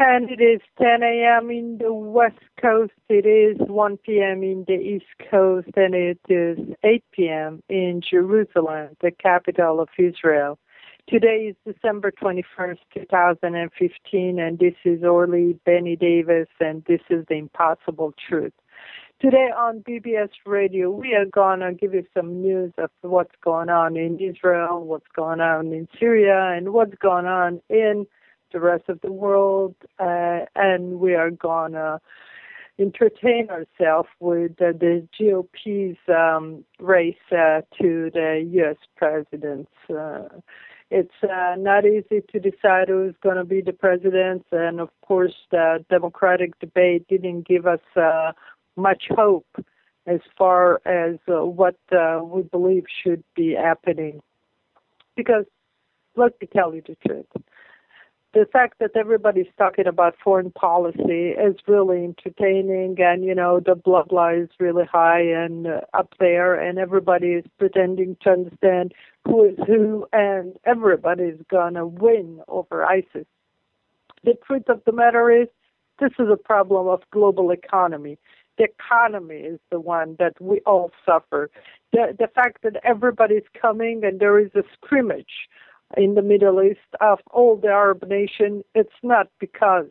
And it is 10 a.m. in the West Coast. It is 1 p.m. in the East Coast, and it is 8 p.m. in Jerusalem, the capital of Israel. Today is December 21st, 2015, and this is Orly Benny Davis, and this is The Impossible Truth. Today on BBS Radio, we are going to give you some news of what's going on in Israel, what's going on in Syria, and what's going on in the rest of the world, and we are going to entertain ourselves with the GOP's race to the U.S. president. It's not easy to decide who's going to be the president, and of course the Democratic debate didn't give us much hope as far as what we believe should be happening. Because, let me tell you the truth, the fact that everybody's talking about foreign policy is really entertaining, and, you know, the blood line is really high and up there, and everybody is pretending to understand who is who, and everybody's going to win over ISIS. The truth of the matter is, this is a problem of global economy. The economy is the one that we all suffer. The fact that everybody's coming and there is a scrimmage in the Middle East of all the Arab nations, it's not because,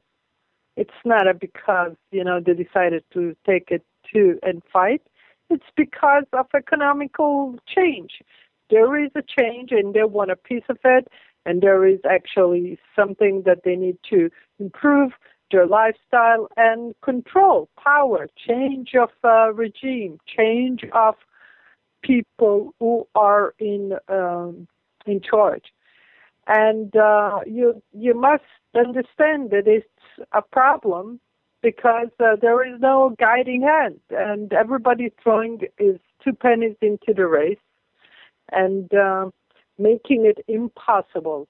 you know, they decided to take it to and fight. It's because of economical change. There is a change and they want a piece of it, and there is actually something that they need to improve their lifestyle and control, power, change of regime, change of people who are in charge. And you must understand that it's a problem because there is no guiding hand, and everybody throwing is 2 pennies into the race and making it impossible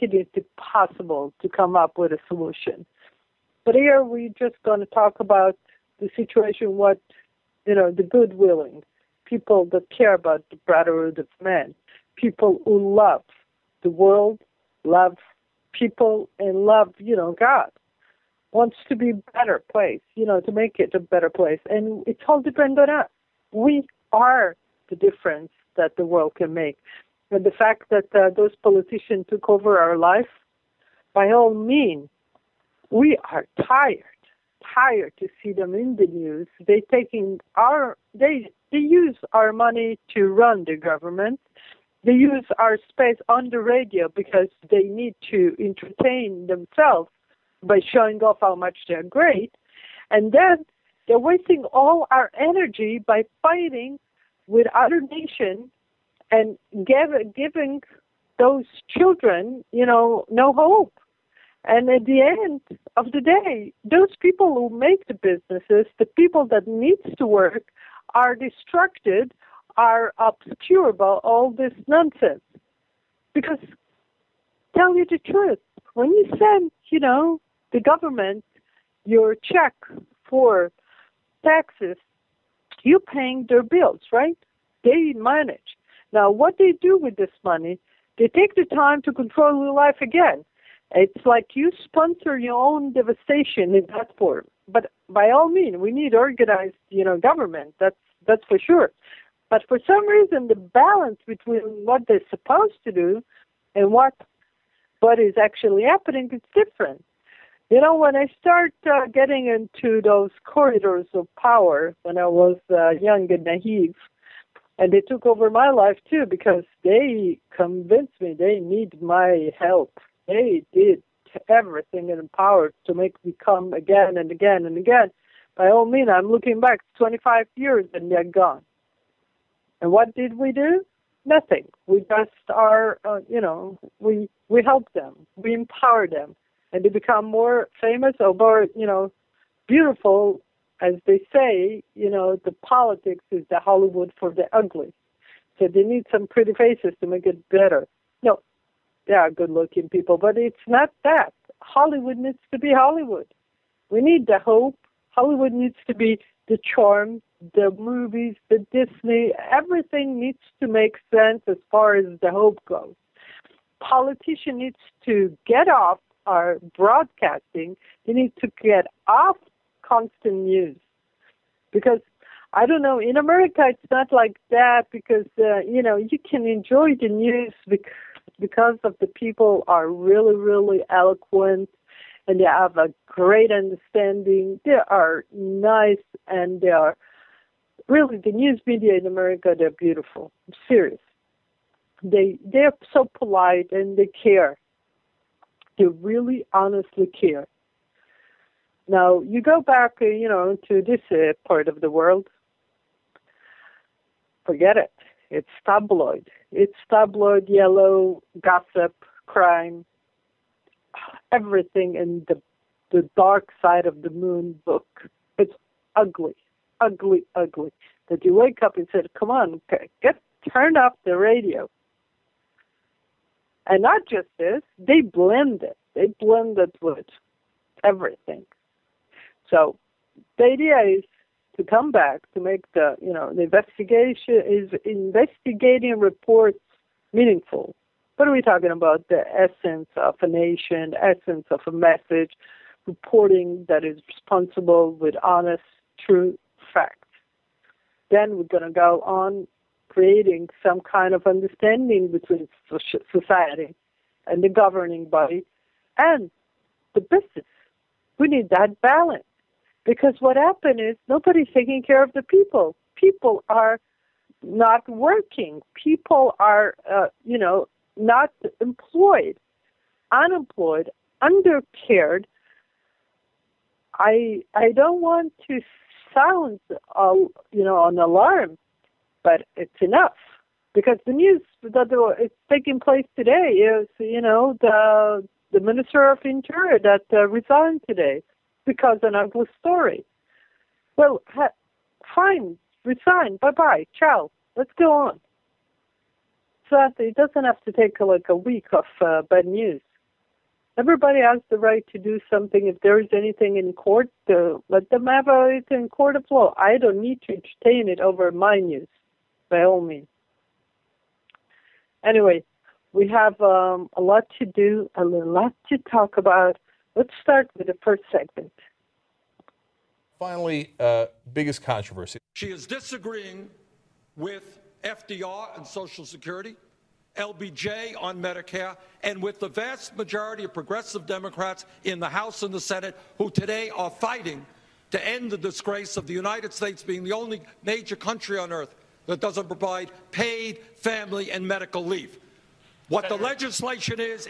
to come up with a solution. But here we're just going to talk about the situation, the good-willing, people that care about the brotherhood of man, people who love the world, love people, and love, God. Wants to be a better place, to make it a better place. And it all depends on us. We are the difference that the world can make. And the fact that those politicians took over our life, by all means, we are tired to see them in the news. They use our money to run the government. They use our space on the radio because they need to entertain themselves by showing off how much they're great. And then they're wasting all our energy by fighting with other nations and giving those children, no hope. And at the end of the day, those people who make the businesses, the people that needs to work, are distracted, are obscured by all this nonsense. Because, tell you the truth, when you send, the government your check for taxes, you're paying their bills, right? They manage. Now, what they do with this money, they take the time to control your life again. It's like you sponsor your own devastation in that form. But by all means, we need organized, government. That's for sure. But for some reason, the balance between what they're supposed to do and what is actually happening is different. When I start getting into those corridors of power when I was young and naive, and they took over my life too because they convinced me they need my help. They did everything in power to make me come again and again and again. By all means, I'm looking back 25 years and they're gone. And what did we do? Nothing. We just are, we help them. We empower them. And they become more famous or more, beautiful. As they say, the politics is the Hollywood for the ugly. So they need some pretty faces to make it better. No, they are good-looking people, but it's not that. Hollywood needs to be Hollywood. We need the hope. Hollywood needs to be the charm, the movies, the Disney. Everything needs to make sense as far as the hope goes. Politician needs to get off are broadcasting, they need to get off constant news. Because, I don't know, in America it's not like that because, you can enjoy the news because of the people are really, really eloquent and they have a great understanding. They are nice and they are really, the news media in America, they're beautiful. I'm serious. They're so polite and they care. They really honestly care. Now, you go back, to this part of the world, forget it. It's tabloid. It's tabloid, yellow, gossip, crime, everything in the dark side of the moon book. It's ugly, ugly, ugly. That you wake up and say, come on, turn off the radio. And not just this, they blend it. They blend it with everything. So the idea is to come back to make the investigation is investigating reports meaningful. What are we talking about? The essence of a nation, the essence of a message, reporting that is responsible with honest, true facts. Then we're going to go on creating some kind of understanding between society and the governing body and the business. We need that balance because what happened is nobody's taking care of the people. People are not working. People are, not employed, unemployed, undercared. I don't want to sound, an alarm, but it's enough because the news that is taking place today is, the Minister of Interior that resigned today because of an ugly story. Well, fine, resign, bye-bye, ciao, let's go on. So that it doesn't have to take a week of bad news. Everybody has the right to do something. If there is anything in court, let them have it in court of law. I don't need to entertain it over my news, by all means. Anyway, we have a lot to do, a lot to talk about. Let's start with the first segment. Finally, biggest controversy. She is disagreeing with FDR and Social Security, LBJ on Medicare, and with the vast majority of progressive Democrats in the House and the Senate who today are fighting to end the disgrace of the United States being the only major country on earth that doesn't provide paid family and medical leave. What the legislation is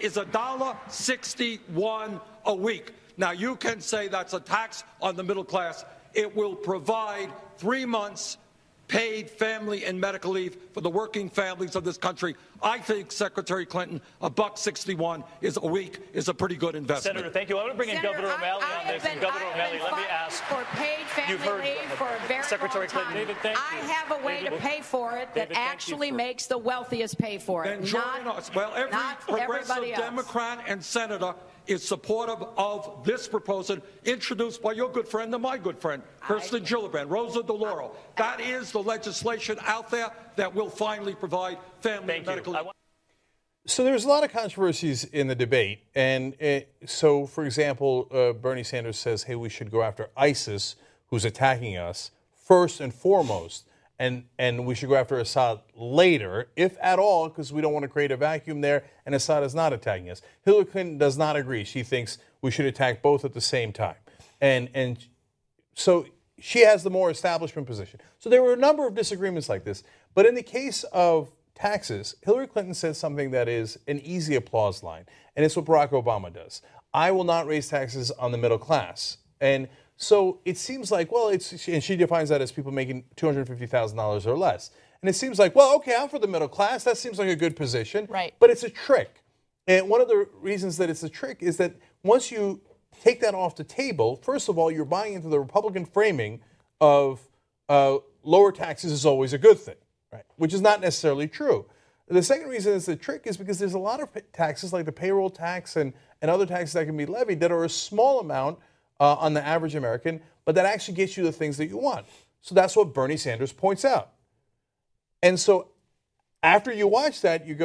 $1.61 a week. Now, you can say that's a tax on the middle class. It will provide 3 months paid family and medical leave for the working families of this country. I think, Secretary Clinton, $1.61 a week is a pretty good investment. Senator, thank you. I want to bring in Governor O'Malley on this. And Governor O'Malley, let me ask. For paid family leave for a very Secretary long time. Clinton, David, thank you. I have a way to pay for it that actually makes the wealthiest pay for it. Then join us. Well, every progressive Democrat and senator is supportive of this proposal introduced by your good friend and my good friend, Kirsten Gillibrand, Rosa DeLauro. That is the legislation out there that will finally provide family and medical leave. So there's a lot of controversies in the debate. And so, for example, Bernie Sanders says, hey, we should go after ISIS, who's attacking us, first and foremost. And we should go after Assad later, if at all, because we don't want to create a vacuum there, and Assad is not attacking us. Hillary Clinton does not agree. She thinks we should attack both at the same time. And so she has the more establishment position. So there were a number of disagreements like this. But in the case of taxes, Hillary Clinton said something that is an easy applause line, and it's what Barack Obama does. I will not raise taxes on the middle class. And so it seems like, well, and she defines that as people making $250,000 or less. And it seems like, well, okay, I'm for the middle class. That seems like a good position. Right. But it's a trick. And one of the reasons that it's a trick is that once you take that off the table, first of all, you're buying into the Republican framing of lower taxes is always a good thing, right? Which is not necessarily true. The second reason it's a trick is because there's a lot of taxes like the payroll tax and other taxes that can be levied that are a small amount on the average American, but that actually gets you the things that you want. So that's what Bernie Sanders points out. And so after you watch that, you go,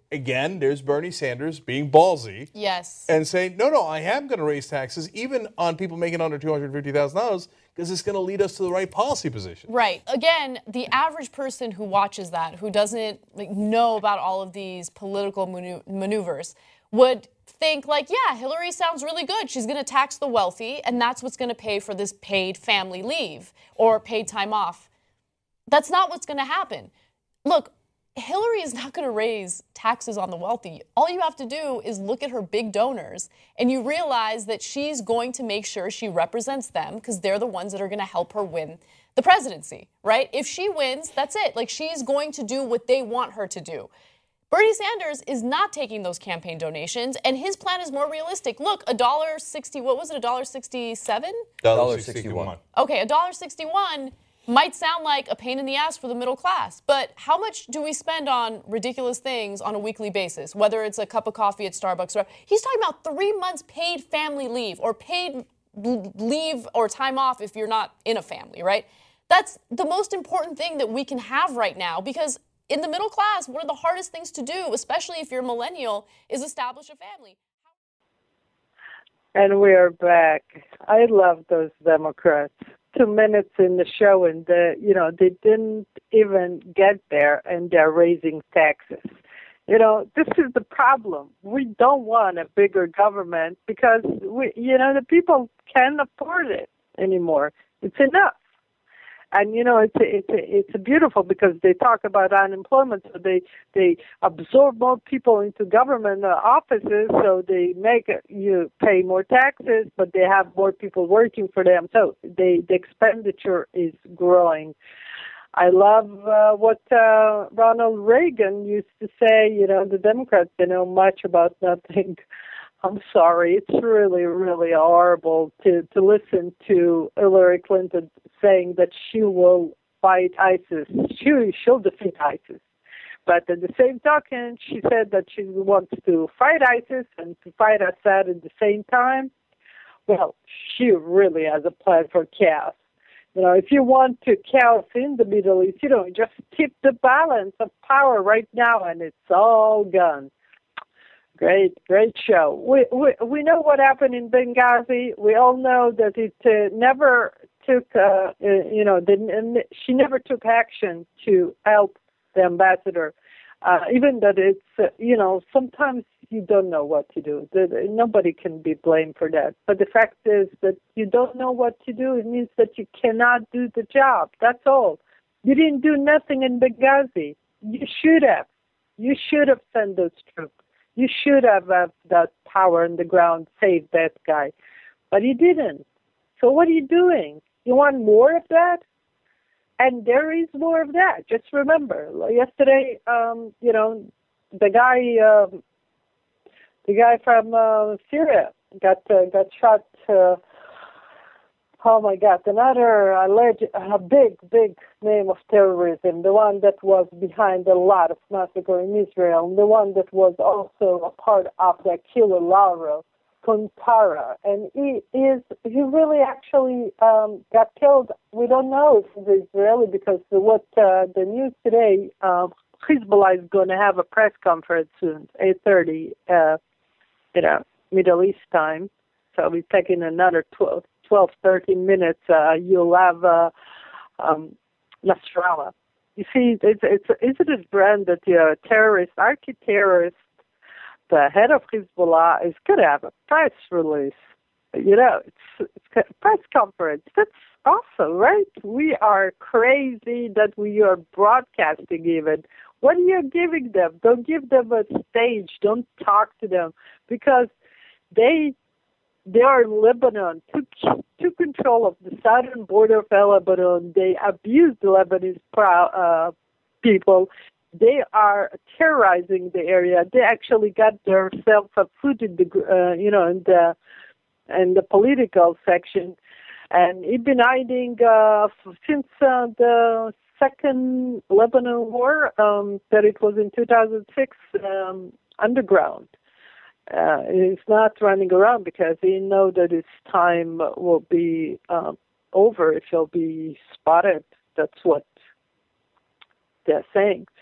again, there's Bernie Sanders being ballsy. Yes. And saying, no, I am going to raise taxes, even on people making under $250,000, because it's going to lead us to the right policy position. Right. Again, the average person who watches that, who doesn't know about all of these political maneuvers, would think Hillary sounds really good. She's going to tax the wealthy, and that's what's going to pay for this paid family leave or paid time off. That's not what's going to happen. Look, Hillary is not going to raise taxes on the wealthy. All you have to do is look at her big donors, and you realize that she's going to make sure she represents them because they're the ones that are going to help her win the presidency, right? If she wins, that's it. She's going to do what they want her to do. Bernie Sanders is not taking those campaign donations, and his plan is more realistic. Look, $1.60, what was it, $1.67? $1.61. Okay, $1.61 might sound like a pain in the ass for the middle class, but how much do we spend on ridiculous things on a weekly basis, whether it's a cup of coffee at Starbucks? Or he's talking about 3 months paid family leave or paid leave or time off if you're not in a family, right? That's the most important thing that we can have right now, because in the middle class, one of the hardest things to do, especially if you're a millennial, is establish a family. And we are back. I love those Democrats. 2 minutes in the show, and they didn't even get there, and they're raising taxes. This is the problem. We don't want a bigger government because the people can't afford it anymore. It's enough. And it's beautiful because they talk about unemployment, so they absorb more people into government offices, so they make you pay more taxes, but they have more people working for them, so the expenditure is growing. I love what Ronald Reagan used to say. The Democrats, they know much about nothing. I'm sorry, it's really, really horrible to listen to Hillary Clinton saying that she will fight ISIS. She'll defeat ISIS. But at the same token, she said that she wants to fight ISIS and to fight Assad at the same time. Well, she really has a plan for chaos. If you want to chaos in the Middle East, just tip the balance of power right now and it's all gone. Great show. We know what happened in Benghazi. We all know that it never took, she never took action to help the ambassador. Even that it's, sometimes you don't know what to do. Nobody can be blamed for that. But the fact is that you don't know what to do. It means that you cannot do the job. That's all. You didn't do nothing in Benghazi. You should have. You should have sent those troops. You should have that power on the ground, save that guy. But you didn't. So what are you doing? You want more of that? And there is more of that. Just remember, yesterday, the guy from Syria got shot. Oh my God! Another alleged, big name of terrorism. The one that was behind a lot of massacre in Israel. And the one that was also a part of the killer Laura Kuntara. And he really actually got killed. We don't know if he's Israeli because what the news today, Hezbollah is going to have a press conference soon, 8:30, Middle East time. So we're taking another 12, 13 minutes. You'll have Nasrallah. You see, isn't it brand that a terrorist, archi-terrorist, the head of Hezbollah is going to have a press release. It's a press conference. That's awesome, right? We are crazy that we are broadcasting even. What are you giving them? Don't give them a stage. Don't talk to them because they are in Lebanon, took control of the southern border of Lebanon. They abuse the Lebanese people. They are terrorizing the area. They actually got themselves a foot in the, in the political section, and it's been hiding since the second Lebanon war. That it was in 2006 underground. He's not running around because he knows that his time will be over if he'll be spotted. That's what they're saying.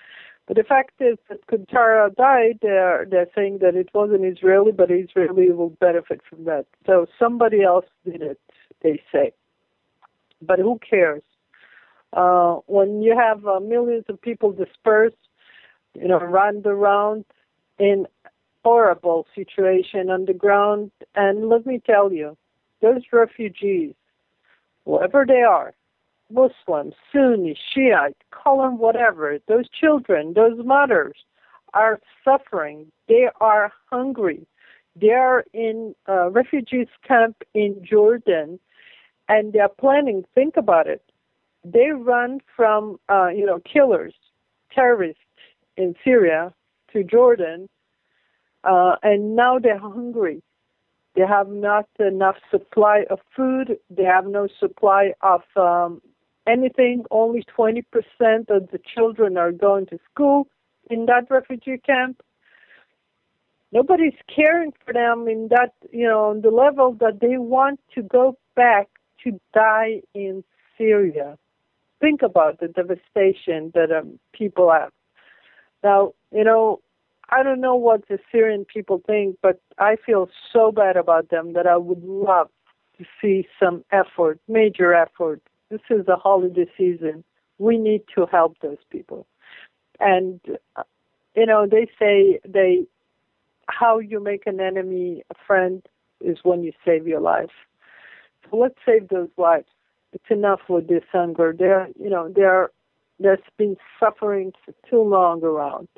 But the fact is that Kuntara died. They're saying that it wasn't Israeli, but Israeli will benefit from that. So somebody else did it, they say. But who cares? When you have millions of people dispersed, run around in horrible situation on the ground, and let me tell you, those refugees, whoever they are, Muslims, Sunni, Shiite, call them whatever, those children, those mothers are suffering. They are hungry. They are in a refugees camp in Jordan, and they are planning, think about it, they run from, killers, terrorists in Syria to Jordan, and now they're hungry. They have not enough supply of food. They have no supply of anything. Only 20% of the children are going to school in that refugee camp. Nobody's caring for them in that, on the level that they want to go back to die in Syria. Think about the devastation that people have. Now, I don't know what the Syrian people think, but I feel so bad about them that I would love to see some effort, major effort. This is a holiday season. We need to help those people. And, they say how you make an enemy a friend is when you save your life. So let's save those lives. It's enough with this hunger. There's been suffering for too long around.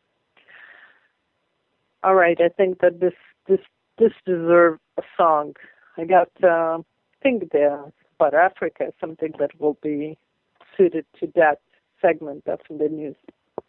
All right, I think that this deserves a song. I got think there about Africa, something that will be suited to that segment of the news.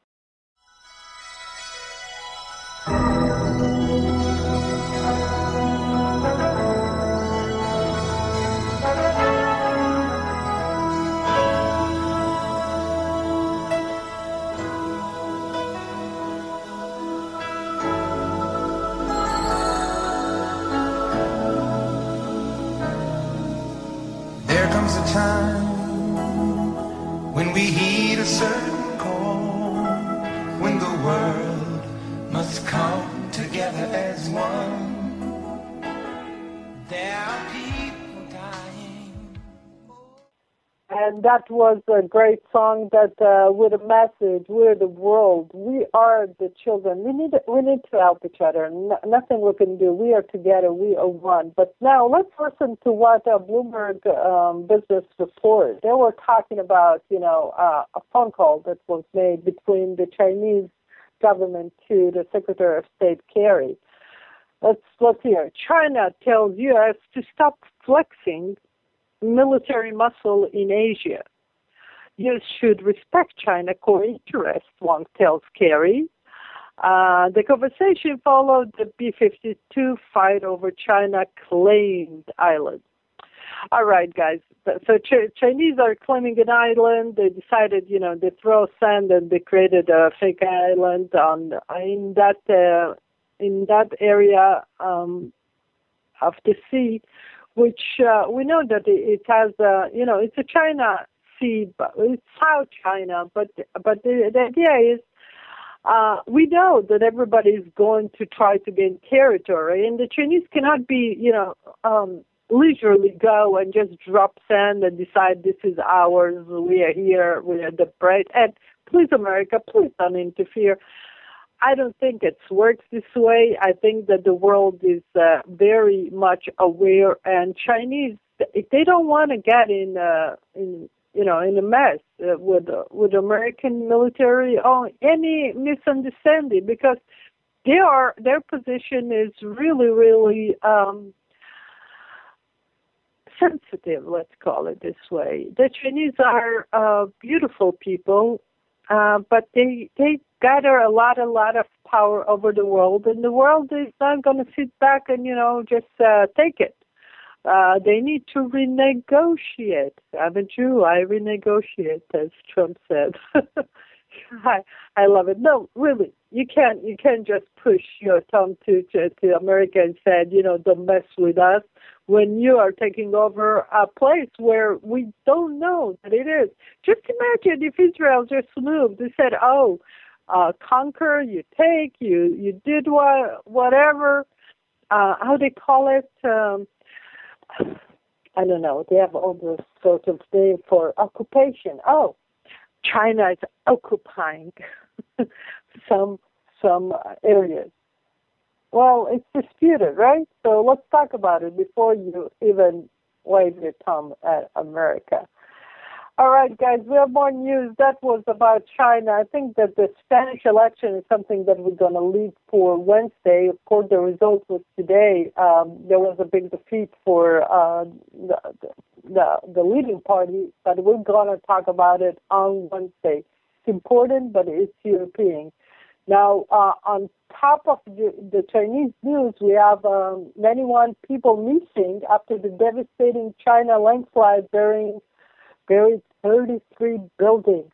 When we heed a certain call, when the world must come together as one, there are people dying. And that was a great song that with a message. We're the world. We are the children. We need to help each other. Nothing we can do. We are together. We are one. But now let's listen to what Bloomberg Business Report. They were talking about a phone call that was made between the Chinese government to the Secretary of State Kerry. Let's hear. China tells U.S. to stop flexing military muscle in Asia. You should respect China core interests, Wang tells Kerry. The conversation followed the B-52 fight over China-claimed island. All right, guys. So Chinese are claiming an island. They decided, they throw sand and they created a fake island in that area of the sea, which we know that it has, it's a China Sea, but it's South China. But the idea is, we know that everybody is going to try to gain territory, and the Chinese cannot be, leisurely go and just drop sand and decide this is ours. We are here. We are the bright. And please, America, please don't interfere. I don't think it works this way. I think that the world is very much aware, and Chinese, they don't want to get in a mess with American military or any misunderstanding, because their position is really, really sensitive. Let's call it this way. The Chinese are beautiful people, but they gather a lot of power over the world, and the world is not going to sit back and, just take it. They need to renegotiate. I'm a Jew. I renegotiate, as Trump said. I love it. No, really, you can't just push your thumb to America and say, don't mess with us, when you are taking over a place where we don't know that it is. Just imagine if Israel just moved and said, conquer, you take, you did whatever. How they call it? I don't know. They have all this sort of name for occupation. Oh, China is occupying some areas. Well, it's disputed, right? So let's talk about it before you even wave your thumb at America. All right, guys, we have more news. That was about China. I think that the Spanish election is something that we're going to leave for Wednesday. Of course, the result was today. There was a big defeat for the leading party, but we're going to talk about it on Wednesday. It's important, but it's European. Now, on top of the Chinese news, we have 91 people missing after the devastating China landslide buried 33 buildings.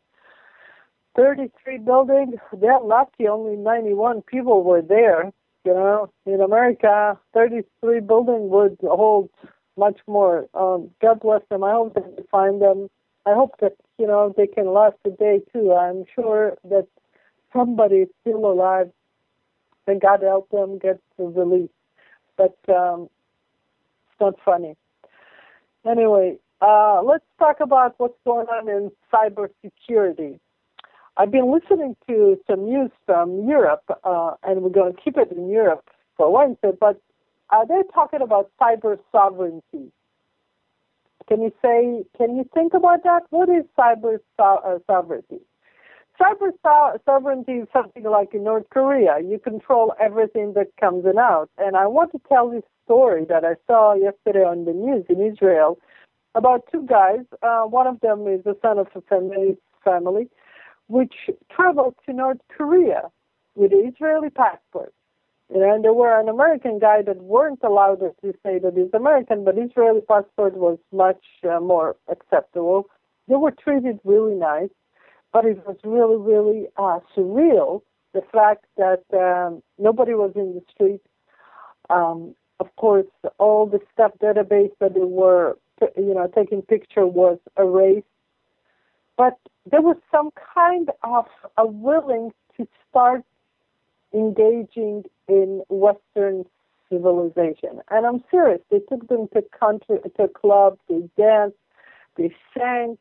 33 buildings, they're lucky only 91 people were there. You know, in America, 33 buildings would hold much more. God bless them. I hope that they find them. I hope that, you know, they can last a day too. I'm sure that somebody is still alive and God help them get released. But it's not funny. Anyway, let's talk about what's going on in cybersecurity. I've been listening to some news from Europe, and we're going to keep it in Europe for Wednesday, but they're talking about cyber sovereignty. Can you think about that? What is cyber sovereignty? Cyber sovereignty is something like in North Korea. You control everything that comes in out. And I want to tell this story that I saw yesterday on the news in Israel about two guys. One of them is the son of a family, which traveled to North Korea with an Israeli passport. And there were an American guy that weren't allowed to say that he's American, but Israeli passport was much more acceptable. They were treated really nice, but it was really, really surreal, the fact that nobody was in the street. Of course, all the staff database that they were, taking picture was erased. But there was some kind of a willing to start engaging in Western civilization. And I'm serious. They took them to clubs, they danced, they sang.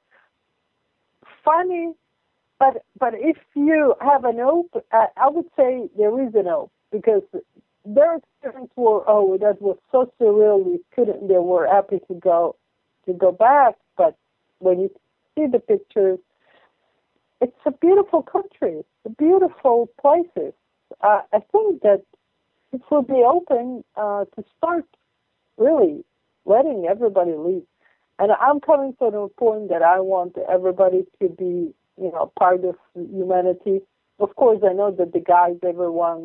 Funny, but if you have an ope, I would say there is an ope, because their experience were, that was so surreal, they were happy to go back. But when you see the pictures, it's a beautiful country, it's beautiful places. I think that it will be open to start really letting everybody leave. And I'm coming from the point that I want everybody to be, part of humanity. Of course, I know that the guys everywhere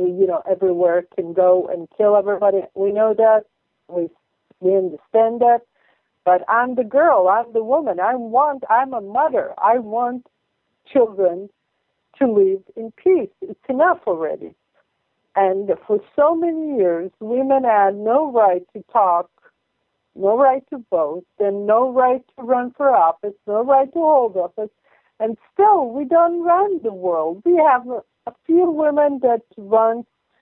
can go and kill everybody. We know that. We understand that. But I'm the girl. I'm the woman. I'm a mother. I want children to live in peace. It's enough already. And for so many years, women had no right to talk, no right to vote, and no right to run for office, no right to hold office. And still, we don't run the world. We have a few women that run,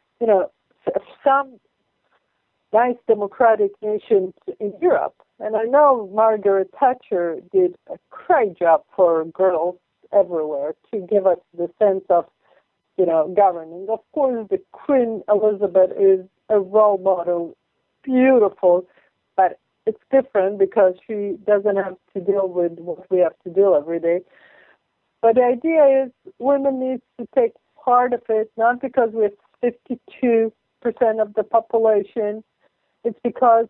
some nice democratic nations in Europe. And I know Margaret Thatcher did a great job for girls everywhere to give us the sense of, governing. Of course, the Queen Elizabeth is a role model, beautiful, but it's different because she doesn't have to deal with what we have to deal every day. But the idea is women need to take part of it, not because we're 52% of the population. It's because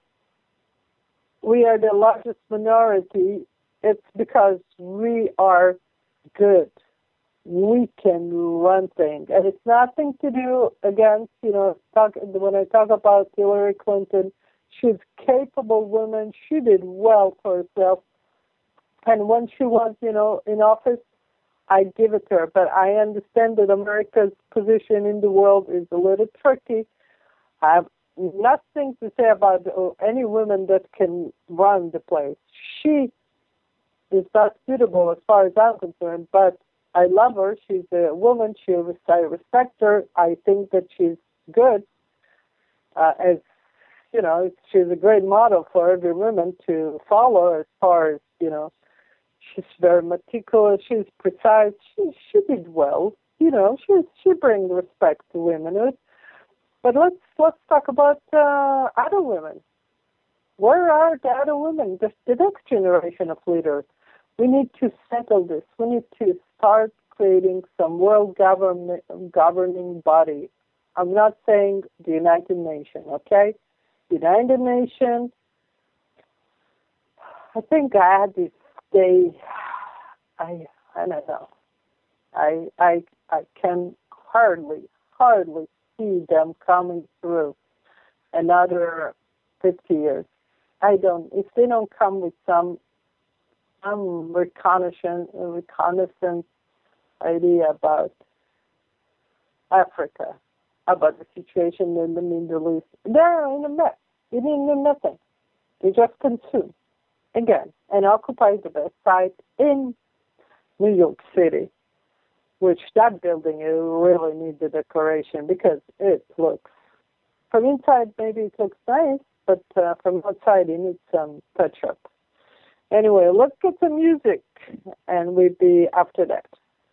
we are the largest minority. It's because we are good. We can run things. And it's nothing to do against, when I talk about Hillary Clinton, she's capable woman. She did well for herself. And when she was, in office, I give it to her. But I understand that America's position in the world is a little tricky. I have nothing to say about any woman that can run the place. She is not suitable as far as I'm concerned, but I love her. She's a woman. I respect her. I think that she's good. As you know, she's a great model for every woman to follow. As far as she's very meticulous. She's precise. She did well. She brings respect to womanhood. But let's talk about other women. Where are the other women? The next generation of leaders. We need to settle this. We need to start creating some world governing body. I'm not saying the United Nations, okay? The United Nations, I think I had this day, I don't know. I can hardly see them coming through another 50 years. If they don't come with some reconnaissance idea about Africa, about the situation in the Middle East, they're in a mess. They didn't do nothing. They just consume again and occupy the best site in New York City, which that building really needs a decoration because it looks, from inside maybe it looks nice, but from outside it needs some touch-up. Anyway, let's get some music, and we'll be after that.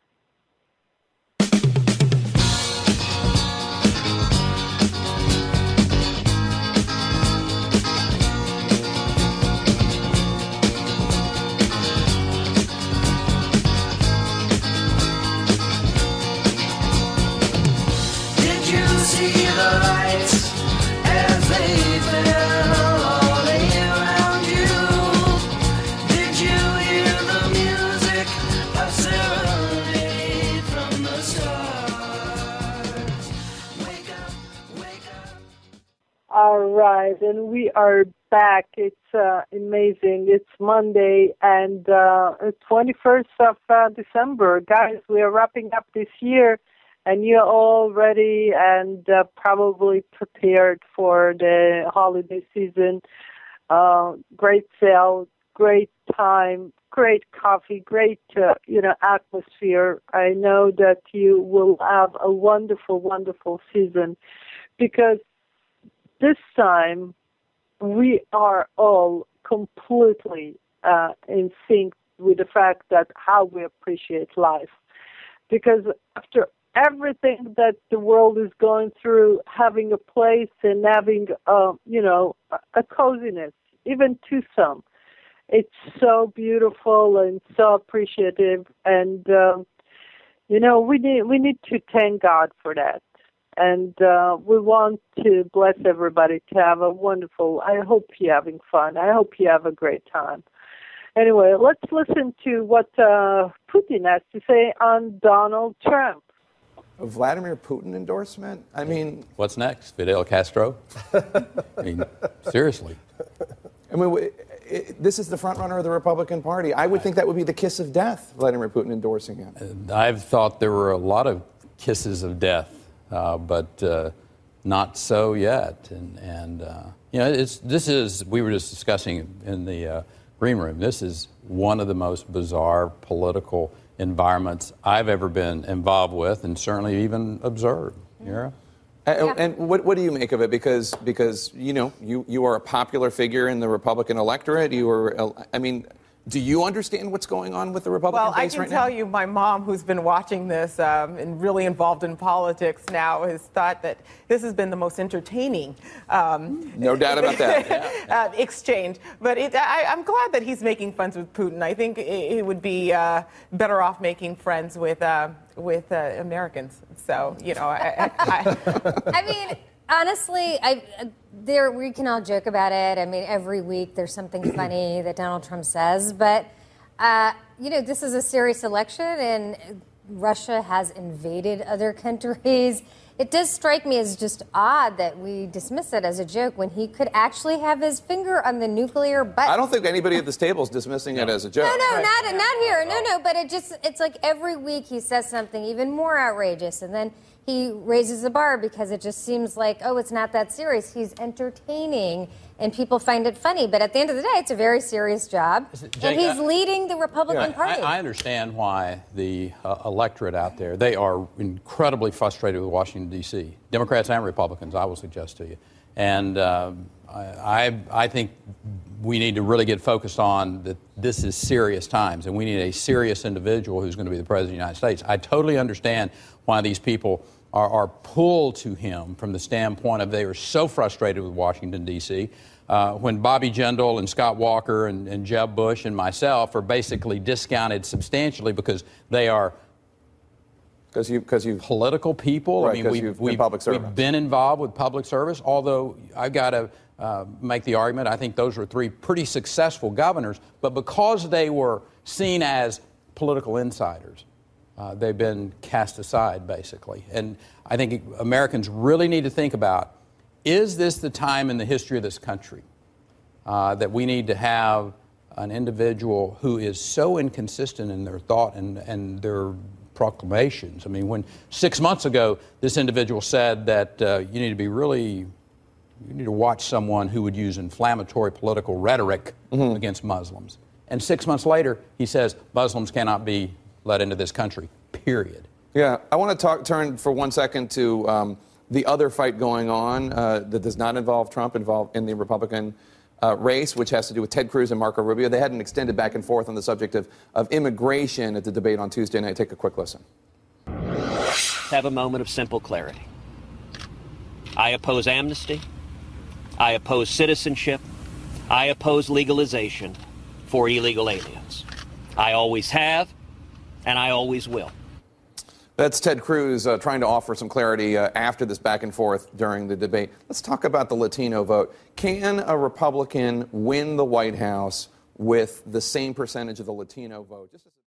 Did you see the lights as they fell all around you? Did you hear the music of serenade from the stars? Wake up, wake up. All right, and we are back. It's amazing. It's Monday and 21st of December. Guys, we are wrapping up this year, and you're all ready and probably prepared for the holiday season. Great sale, great time, great coffee, great atmosphere. I know that you will have a wonderful, wonderful season because this time we are all completely in sync with the fact that how we appreciate life. Because after everything that the world is going through, having a place and having, a coziness, even to some, it's so beautiful and so appreciative. And, we need to thank God for that. And we want to bless everybody to have a wonderful, I hope you're having fun. I hope you have a great time. Anyway, let's listen to what Putin has to say on Donald Trump. A Vladimir Putin endorsement? I mean... What's next? Fidel Castro? I mean, seriously. I mean, this is the front runner of the Republican Party. I would think that would be the kiss of death, Vladimir Putin endorsing him. I've thought there were a lot of kisses of death, but not so yet. This is, we were just discussing in the green room, this is one of the most bizarre political environments I've ever been involved with and certainly even observed. Mira? And what do you make of it? Because you are a popular figure in the Republican electorate. Do you understand what's going on with the Republican base right now? Well, I can tell you, my mom, who's been watching this and really involved in politics now, has thought that this has been the most entertaining no doubt about that. Exchange. But I'm glad that he's making friends with Putin. I think it would be better off making friends with Americans. So, I mean, honestly, we can all joke about it. I mean, every week there's something funny that Donald Trump says. But, this is a serious election, and Russia has invaded other countries. It does strike me as just odd that we dismiss it as a joke when he could actually have his finger on the nuclear button. I don't think anybody at this table is dismissing it as a joke. No, not here. No, but it's like every week he says something even more outrageous, and then he raises the bar because it just seems like, it's not that serious. He's entertaining, and people find it funny. But at the end of the day, it's a very serious job. Jake, and he's leading the Republican Party. I understand why the electorate out there, they are incredibly frustrated with Washington, D.C. Democrats and Republicans, I will suggest to you. And I think we need to really get focused on that this is serious times, and we need a serious individual who's going to be the President of the United States. I totally understand why these people are pulled to him from the standpoint of they are so frustrated with Washington, D.C. When Bobby Jindal and Scott Walker and Jeb Bush and myself are basically discounted substantially because they are because you political people. Right, I mean, we've been involved with public service, although I've got to make the argument, I think those were three pretty successful governors, but because they were seen as political insiders, they've been cast aside, basically. And I think Americans really need to think about, is this the time in the history of this country that we need to have an individual who is so inconsistent in their thought and their proclamations? I mean, when 6 months ago, this individual said that you need to watch someone who would use inflammatory political rhetoric against Muslims. And 6 months later, he says Muslims cannot be let into this country, period. Yeah, I want to turn for 1 second to the other fight going on that does not involve Trump, involved in the Republican race, which has to do with Ted Cruz and Marco Rubio. They had an extended back and forth on the subject of immigration at the debate on Tuesday night. Take a quick listen. Have a moment of simple clarity. I oppose amnesty. I oppose citizenship. I oppose legalization for illegal aliens. I always have, and I always will. That's Ted Cruz trying to offer some clarity after this back and forth during the debate. Let's talk about the Latino vote. Can a Republican win the White House with the same percentage of the Latino vote?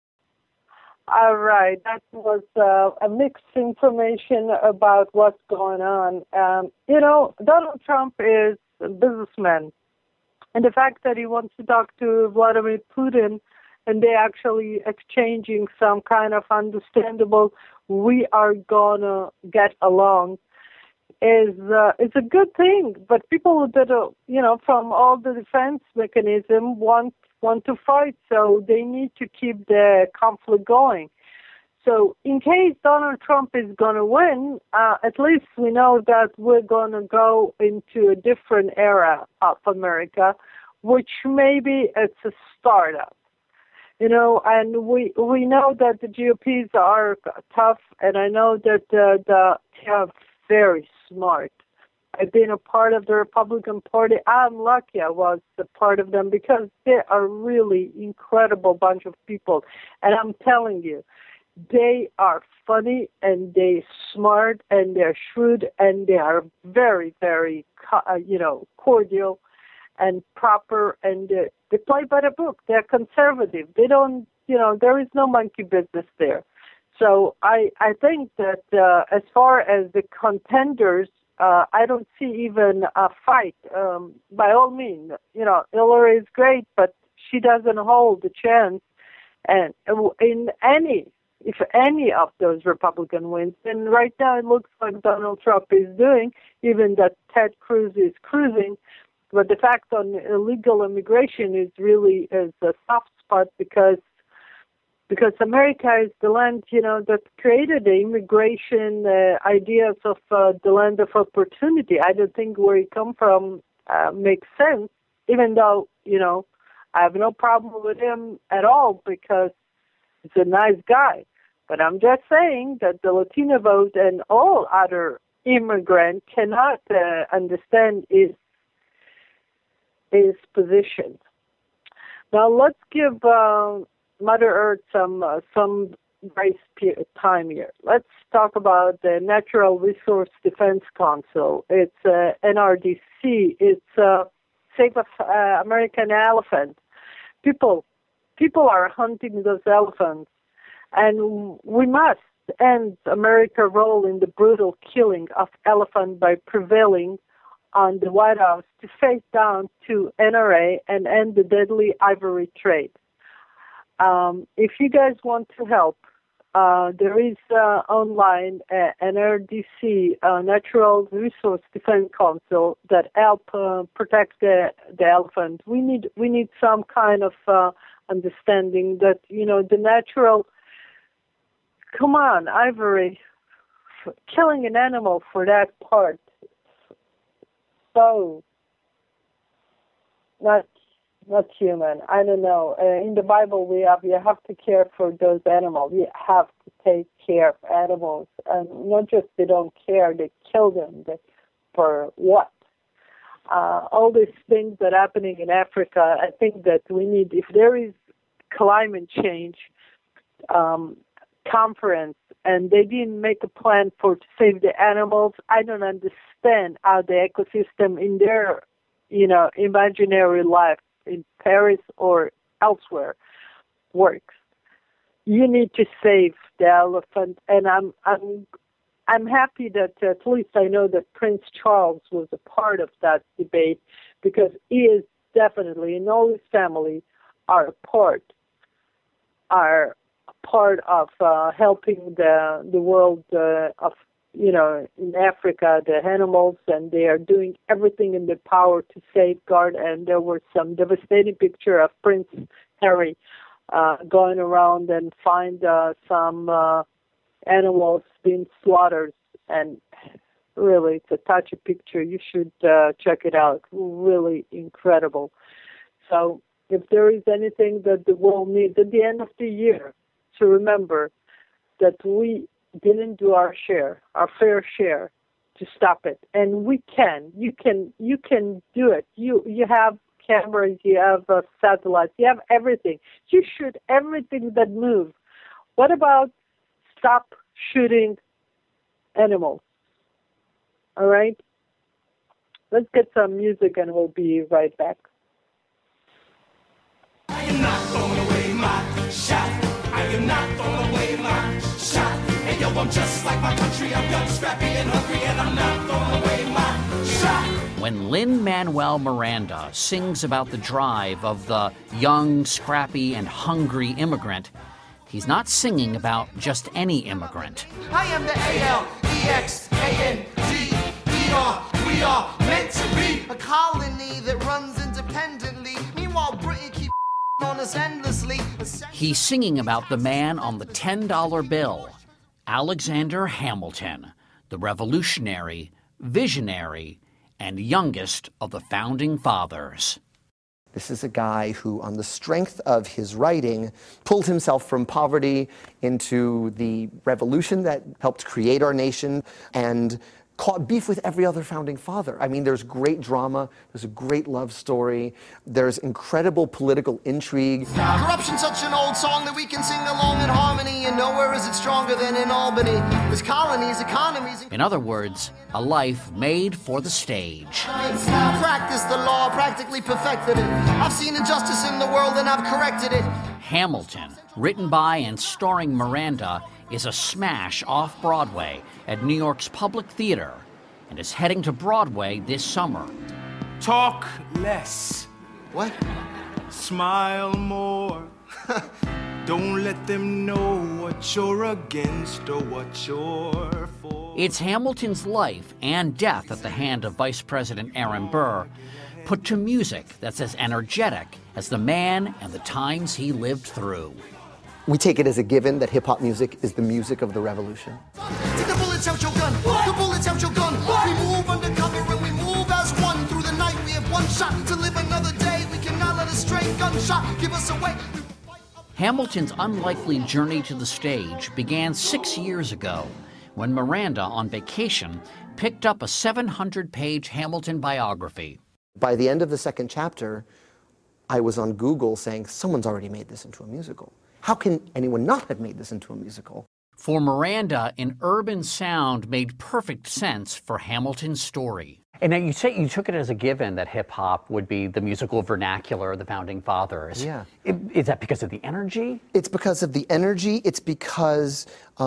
All right. That was a mixed information about what's going on. Donald Trump is a businessman. And the fact that he wants to talk to Vladimir Putin and they're actually exchanging some kind of understandable, we are going to get along, is a good thing. But people that, from all the defense mechanism want to fight, so they need to keep the conflict going. So in case Donald Trump is going to win, at least we know that we're going to go into a different era of America, which maybe it's a startup. And we know that the GOPs are tough, and I know that they are very smart. I've been a part of the Republican Party. I'm lucky I was a part of them because they are really incredible bunch of people. And I'm telling you, they are funny and they're smart and they're shrewd and they are very, very, cordial and proper, and they play by the book. They're conservative. They don't, there is no monkey business there. So I think that as far as the contenders, I don't see even a fight. By all means, Hillary is great, but she doesn't hold the chance. And if any of those Republican wins, then right now it looks like Donald Trump is doing, even that Ted Cruz is cruising. But the fact on illegal immigration is really a soft spot because America is the land, that created the immigration ideas of the land of opportunity. I don't think where it come from makes sense, even though, I have no problem with him at all because he's a nice guy. But I'm just saying that the Latino vote and all other immigrants cannot understand his position. Now let's give Mother Earth some grace time here. Let's talk about the Natural Resource Defense Council. It's NRDC. It's Save American Elephant. People are hunting those elephants, and we must end America's role in the brutal killing of elephants by prevailing on the White House to face down to NRA and end the deadly ivory trade. If you guys want to help there is online NRDC, Natural Resource Defense Council, that help protect the elephant. We need some kind of understanding that the natural. Come on, Ivory, killing an animal for that part. So not human. I don't know. In the Bible, you have to care for those animals. You have to take care of animals, and not just they don't care, they kill them. For what? All these things that are happening in Africa. I think that we need, if there is climate change conference, and they didn't make a plan to save the animals, I don't understand how the ecosystem in their imaginary life in Paris or elsewhere works. You need to save the elephant, and I'm happy that at least I know that Prince Charles was a part of that debate, because he is definitely, and all his family are a part of helping the world of in Africa, the animals, and they are doing everything in their power to safeguard. And there were some devastating picture of Prince Harry going around and find some animals being slaughtered. And really, it's a touchy picture. You should check it out. Really incredible. So if there is anything that the world needs at the end of the year, to remember that we didn't do our fair share to stop it, and we can. You can do it. You have cameras, you have satellites, you have everything. You shoot everything that moves. What about stop shooting animals? All right. Let's get some music, and we'll be right back. I am not throwing away my shot. I am not throwing away my shot. And yo, I'm just like my country. I'm young, scrappy, and hungry, and I'm not throwing away my shot. When Lin-Manuel Miranda sings about the drive of the young, scrappy, and hungry immigrant, he's not singing about just any immigrant. I am the A-L-E-X-A-N-G-E-R. We are meant to be a colony that runs independently. Meanwhile, Britain keeps on us endlessly. He's singing about the man on the $10 bill, Alexander Hamilton, the revolutionary, visionary, and youngest of the founding fathers. This is a guy who, on the strength of his writing, pulled himself from poverty into the revolution that helped create our nation and caught beef with every other founding father. I mean, there's great drama, there's a great love story, there's incredible political intrigue. Corruption's such an old song that we can sing along in harmony, and nowhere is it stronger than in Albany. There's colonies, economies. In other words, a life made for the stage. Practice the law, practically perfected it. I've seen injustice in the world and I've corrected it. Hamilton, written by and starring Miranda, is a smash off-Broadway at New York's Public Theater and is heading to Broadway this summer. Talk less. What? Smile more. Don't let them know what you're against or what you're for. It's Hamilton's life and death at the hand of Vice President Aaron Burr, put to music that's as energetic as the man and the times he lived through. We take it as a given that hip-hop music is the music of the revolution. Take the bullets out your gun. The bullets out your gun. We move undercover and we move as one. Through the night we have one shot to live another day. We cannot let a stray gunshot give us away. Hamilton's unlikely journey to the stage began 6 years ago when Miranda, on vacation, picked up a 700-page Hamilton biography. By the end of the second chapter, I was on Google saying, someone's already made this into a musical. How can anyone not have made this into a musical? For Miranda, an urban sound made perfect sense for Hamilton's story. And now you say you took it as a given that hip-hop would be the musical vernacular of the Founding Fathers. Yeah. Is that because of the energy? It's because of the energy. It's because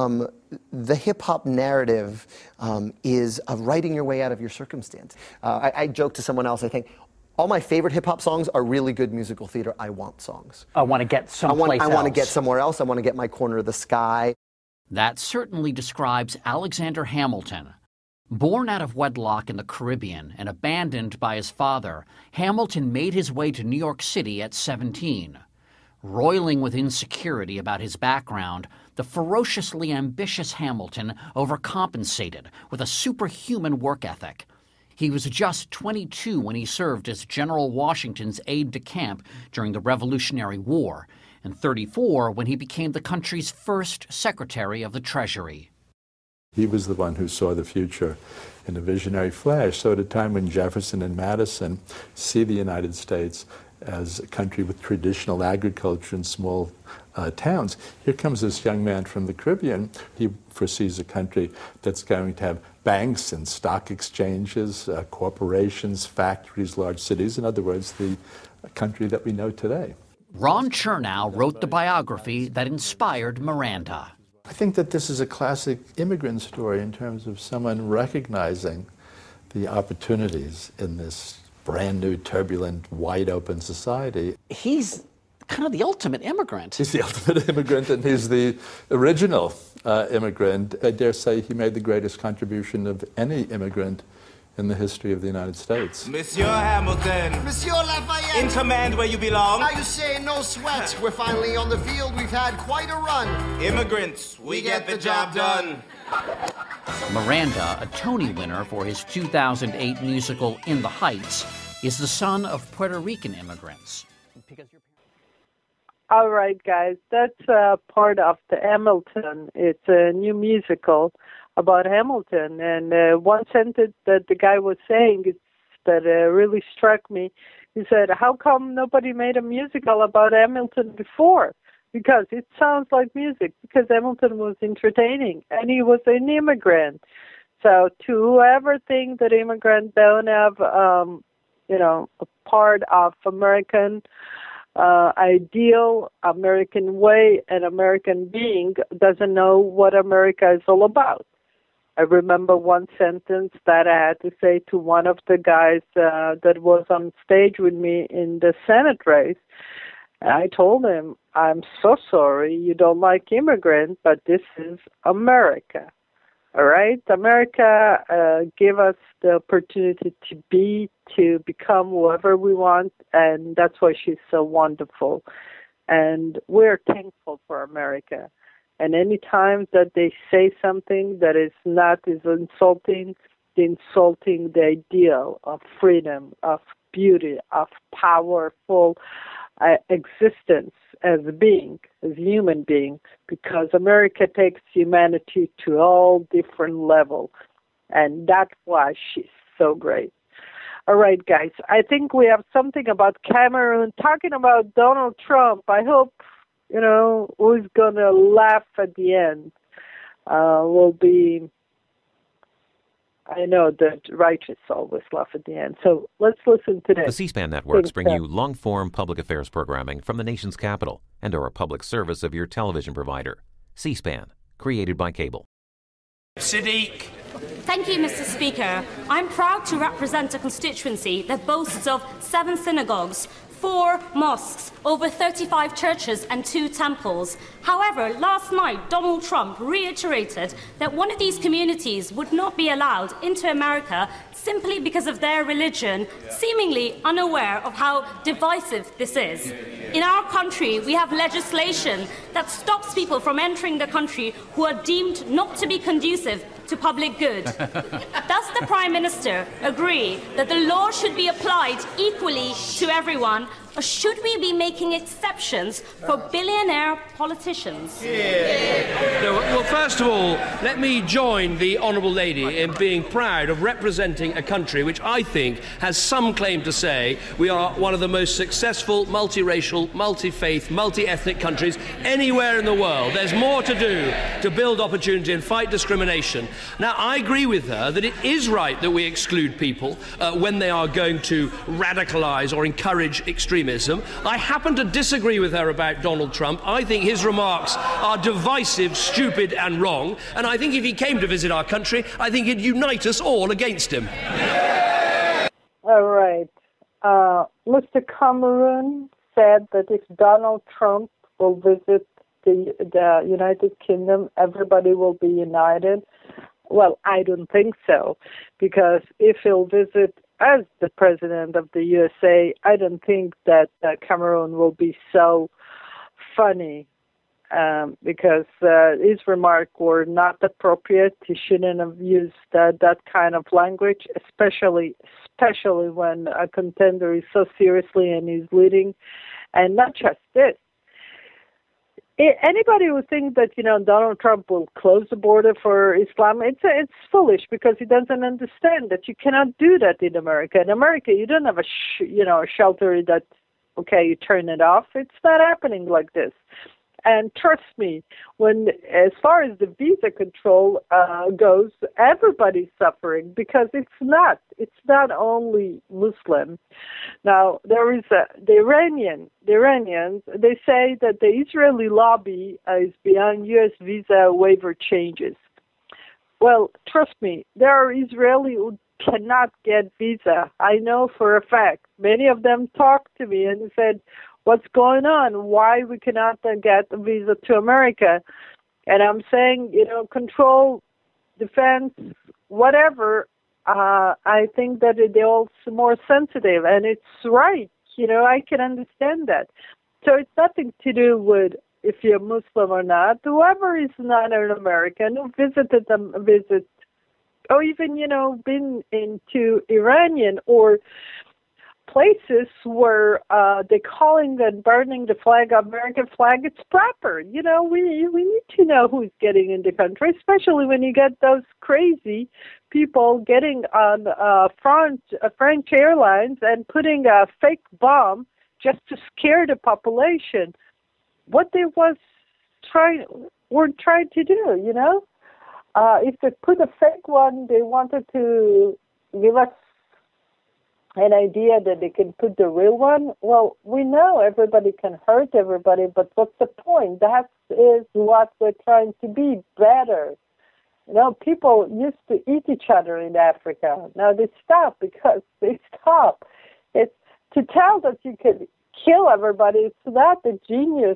the hip-hop narrative is of writing your way out of your circumstance. I joke to someone else, I think, all my favorite hip-hop songs are really good musical theater I want songs. I want to get someplace else. I want to get somewhere else. I want to get my corner of the sky. That certainly describes Alexander Hamilton. Born out of wedlock in the Caribbean and abandoned by his father, Hamilton made his way to New York City at 17. Roiling with insecurity about his background, the ferociously ambitious Hamilton overcompensated with a superhuman work ethic. He was just 22 when he served as General Washington's aide-de-camp during the Revolutionary War, and 34 when he became the country's first Secretary of the Treasury. He was the one who saw the future in a visionary flash. So at a time when Jefferson and Madison see the United States as a country with traditional agriculture and small towns, here comes this young man from the Caribbean. He foresees a country that's going to have banks and stock exchanges, corporations, factories, large cities. In other words, the country that we know today. Ron Chernow wrote the biography that inspired Miranda. I think that this is a classic immigrant story in terms of someone recognizing the opportunities in this brand new, turbulent, wide open society. He's kind of the ultimate immigrant. He's the ultimate immigrant, and he's the original immigrant. I dare say he made the greatest contribution of any immigrant in the history of the United States. Monsieur Hamilton. Monsieur Lafayette. In command where you belong. How you say, no sweat. We're finally on the field. We've had quite a run. Immigrants, we get the job done. Miranda, a Tony winner for his 2008 musical In the Heights, is the son of Puerto Rican immigrants. All right, guys, that's part of the Hamilton. It's a new musical about Hamilton, and one sentence that the guy was saying that really struck me. He said, how come nobody made a musical about Hamilton before? Because it sounds like music, because Hamilton was entertaining, and he was an immigrant. So to whoever think that immigrants don't have, a part of American ideal, American way, and American being, doesn't know what America is all about. I remember one sentence that I had to say to one of the guys that was on stage with me in the Senate race. I told him, I'm so sorry you don't like immigrants, but this is America. All right? America gave us the opportunity to become whoever we want, and that's why she's so wonderful. And we're thankful for America. And any time that they say something that is insulting the ideal of freedom, of beauty, of powerful existence as a being, as a human being, because America takes humanity to all different levels. And that's why she's so great. All right, guys, I think we have something about Cameroon, talking about Donald Trump. I hope, who's going to laugh at the end will be, I know that righteous always laugh at the end. So let's listen to this. The C-SPAN networks bring you long-form public affairs programming from the nation's capital and are a public service of your television provider. C-SPAN, created by cable. Sadiq. Thank you, Mr. Speaker. I'm proud to represent a constituency that boasts of 7 synagogues, 4 mosques, over 35 churches and 2 temples. However, last night, Donald Trump reiterated that one of these communities would not be allowed into America simply because of their religion, seemingly unaware of how divisive this is. In our country, we have legislation that stops people from entering the country who are deemed not to be conducive to public good. Does the Prime Minister agree that the law should be applied equally to everyone, or should we be making exceptions for billionaire politicians? No, well, first of all, let me join the Honourable Lady in being proud of representing a country which I think has some claim to say we are one of the most successful, multiracial, multi-faith, multi-ethnic countries anywhere in the world. There's more to do to build opportunity and fight discrimination. Now, I agree with her that it is right that we exclude people when they are going to radicalise or encourage extremism. I happen to disagree with her about Donald Trump. I think his remarks are divisive, stupid and wrong, and I think if he came to visit our country, I think he'd unite us all against him. All right. Mr. Cameron said that if Donald Trump will visit the United Kingdom, everybody will be united? Well, I don't think so, because if he'll visit as the president of the USA, I don't think that Cameron will be so funny, because his remarks were not appropriate. He shouldn't have used that kind of language, especially when a contender is so seriously and he's leading. And not just this. Anybody who thinks that Donald Trump will close the border for Islam, it's foolish, because he doesn't understand that you cannot do that in America. In America, you don't have a shelter that you turn it off. It's not happening like this. And trust me, as far as the visa control goes, everybody's suffering, because it's not only Muslim. Now, there is the Iranians, they say that the Israeli lobby is behind U.S. visa waiver changes. Well, trust me, there are Israelis who cannot get visa. I know for a fact. Many of them talked to me and said, what's going on? Why we cannot get a visa to America? And I'm saying, control, defense, whatever. I think that they're all more sensitive, and it's right. I can understand that. So it's nothing to do with if you're Muslim or not. Whoever is not an American who visited them, or even been into Iranian or places where they're calling and burning the flag, American flag, it's proper. We need to know who's getting in the country, especially when you get those crazy people getting on French Airlines and putting a fake bomb just to scare the population. What they were trying to do, if they put a fake one, they wanted to give us an idea that they can put the real one. Well, we know everybody can hurt everybody, but what's the point? That is what we're trying to be, better. People used to eat each other in Africa. Now they stop because they stop. It's to tell that you can kill everybody. It's not the genius,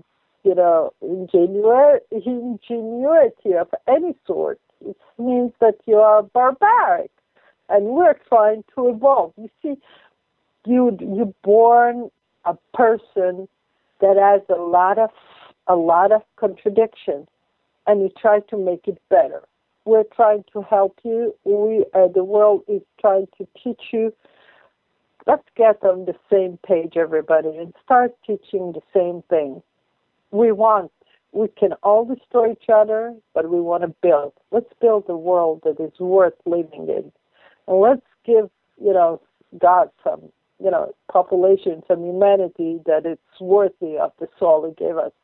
ingenuity of any sort. It means that you are barbaric. And we're trying to evolve. You see, you're born a person that has a lot of contradictions, and you try to make it better. We're trying to help you. The world is trying to teach you. Let's get on the same page, everybody, and start teaching the same thing. We can all destroy each other, but we want to build. Let's build a world that is worth living in. And let's give, God some, population, some humanity that it's worthy of the soul He gave us.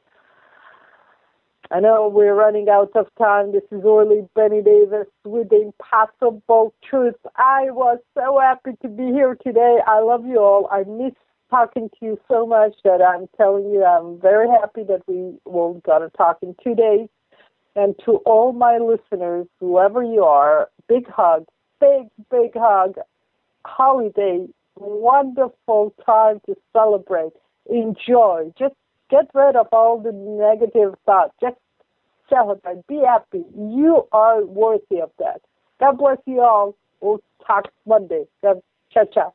I know we're running out of time. This is Orly Benny Davis with the Impossible Truth. I was so happy to be here today. I love you all. I miss talking to you so much that I'm telling you I'm very happy that we will going to talk in 2 days. And to all my listeners, whoever you are, big hug. Big hug, holiday, wonderful time to celebrate, enjoy, just get rid of all the negative thoughts, just celebrate, be happy. You are worthy of that. God bless you all. We'll talk Monday. Ciao, ciao.